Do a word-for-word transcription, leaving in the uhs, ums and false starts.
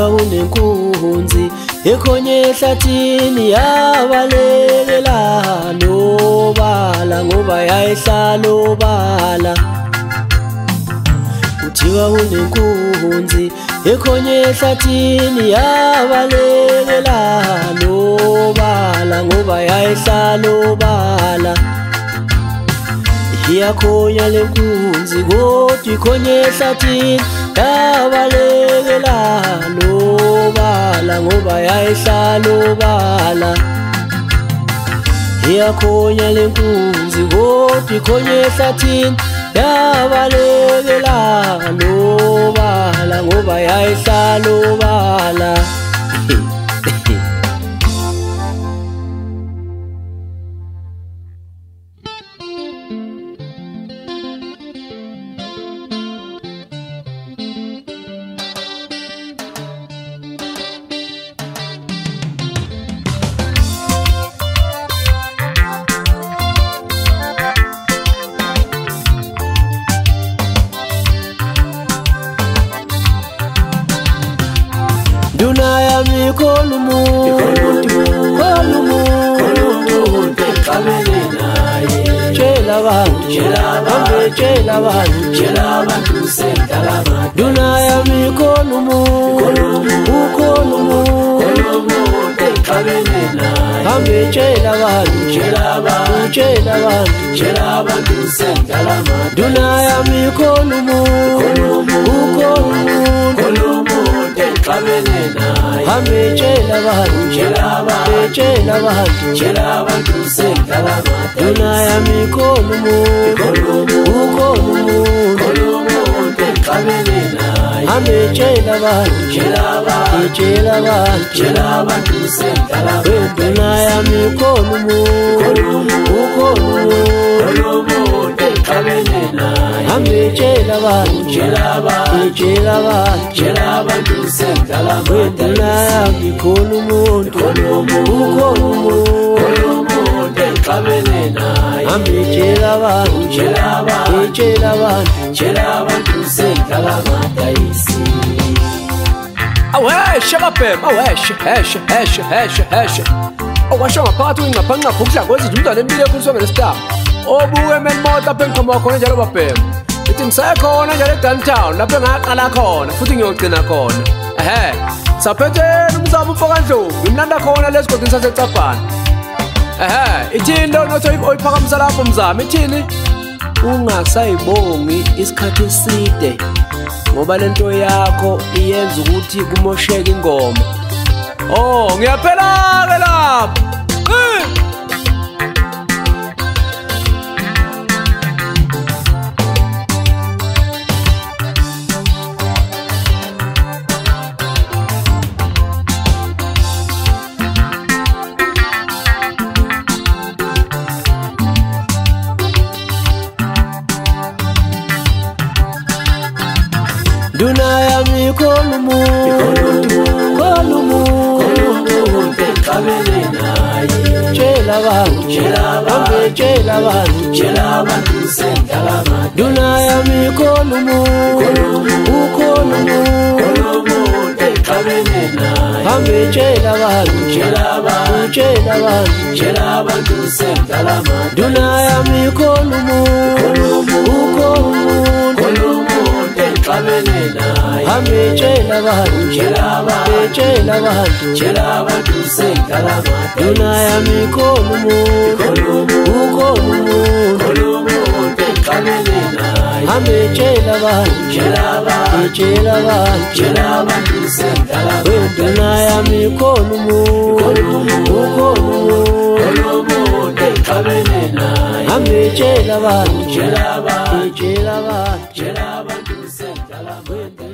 kuthiwa unenkunzi ekhonye ehlathini yabalekela nobala ngoba yayihlala obala. Kuthiwa unenkunzi ekhonye ehlathini yabalekela nobala ngoba yayihlala obala. Iyakhonya lenkunzi kodwa ikhonye ehlathini yabalekela nobala ngoba yayihlala obala. Iyakhonya lenkunzi kodwa ikhonye ehlathini yabalekela nobala ngoba yayihlala obala. Duna ya mi kolumu, kolumu, kolumu, tekabele naye. Chela bantu, chela bantu, chela bantu, chela bantu sentalama. Duna ya mi kolumu, kolumu, kolumu, kolumu, tekabele naye. Ambe chela bantu, chela bantu, chela bantu, chela bantu sentalama. Duna ya mi kolumu, kolumu, kolumu, kolumu. Hambe chela bantu, chela bantu, chela bantu, chela bantu sentalama. Duna ya mi kolumu, kolumu, kolumu, kolumu, tekabele naye. Hambe chela bantu, chela bantu, chela bantu, chela bantu sentalama. Duna ya mi kolumu, kolumu, kolumu, kolumu, tekabele naye. Hambe chela bantu, chela bantu, chela bantu, chela bantu sentalama. Duna ya mi kolumu, kolumu, kolumu, kolumu, tekabele naye. Hambe chela bantu, chela bantu, chela bantu, chela bantu sentalama taisi. Aweshe mapem, aweshe, heshe, heshe, heshe, heshe. Awasha mapatu ingapha ngakukudla kwezidla umntwana empilo ekhuliswa ngesitafu. Obuke emenimoto apha engiqhamuka khona njalo mapem. Ithi ngisekhona njalo e-downtown lapho engaqala khona futhi ngiyogcina khona. Ehhe, saphethela umzamo umfoka Ndlovu, ngimlanda khona lesigodini saseCabhana. Ehhe, ithini lo nothi oyiphakamisa lapho mzamo, ithini? Ungasayibongi isikhathi eside ngoba lento yakho iyenza ukuthi kumosheke ingoma. Oh, ngiyaphela ke lapho. Duna ya mi kolumu, kolumu, kolumu, tekabele naye. Chela bantu, chela bantu, chela bantu, chela bantu sentalama. Duna ya mi kolumu, kolumu, kolumu, kolumu, tekabele naye. Hambe chela bantu, chela bantu, chela bantu, chela bantu sentalama. Duna ya mi kolumu, kolumu, kolumu, kolumu. Hambe chela bantu, chela bantu, chela bantu, chela bantu sentalama. Duna ya mi kolumu, kolumu, kolumu, kolumu, tekabele naye. Hambe chela bantu, chela bantu, chela bantu, chela bantu sentalama. Duna ya mi kolumu, kolumu, kolumu, kolumu, tekabele naye. Hambe chela bantu, chela bantu, chela bantu, chela bantu sentalama.